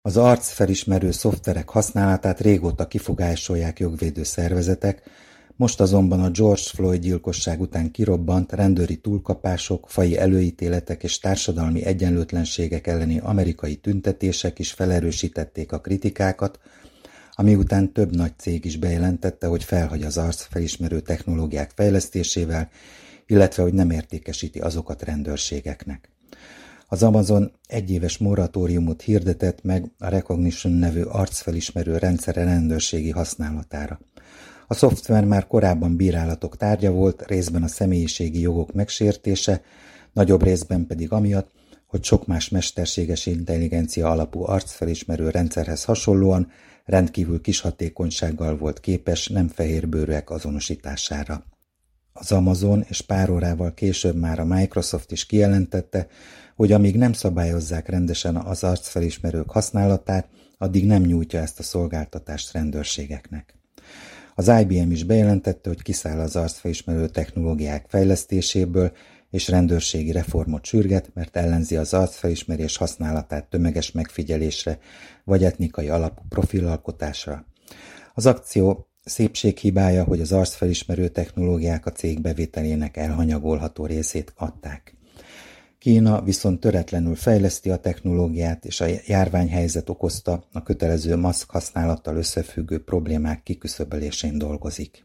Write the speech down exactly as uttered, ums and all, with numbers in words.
Az arcfelismerő szoftverek használatát régóta kifogásolják jogvédő szervezetek, most azonban a George Floyd gyilkosság után kirobbant rendőri túlkapások, faji előítéletek és társadalmi egyenlőtlenségek elleni amerikai tüntetések is felerősítették a kritikákat, ami után több nagy cég is bejelentette, hogy felhagy az arcfelismerő technológiák fejlesztésével, illetve hogy nem értékesíti azokat rendőrségeknek. Az Amazon egyéves moratóriumot hirdetett meg a Rekognition nevű arcfelismerő rendszere rendőrségi használatára. A szoftver már korábban bírálatok tárgya volt, részben a személyiségi jogok megsértése, nagyobb részben pedig amiatt, hogy sok más mesterséges intelligencia alapú arcfelismerő rendszerhez hasonlóan rendkívül kis hatékonysággal volt képes nem fehérbőrűek azonosítására. Az Amazon és pár órával később már a Microsoft is kijelentette, hogy amíg nem szabályozzák rendesen az arcfelismerők használatát, addig nem nyújtja ezt a szolgáltatást rendőrségeknek. Az I B M is bejelentette, hogy kiszáll az arcfelismerő technológiák fejlesztéséből, és rendőrségi reformot sürget, mert ellenzi az arcfelismerés használatát tömeges megfigyelésre vagy etnikai alapú profilalkotásra. Az akció szépséghibája, hogy az arcfelismerő technológiák a cég bevételének elhanyagolható részét adták. Kína viszont töretlenül fejleszti a technológiát, és a járványhelyzet okozta a kötelező maszk használattal összefüggő problémák kiküszöbölésén dolgozik.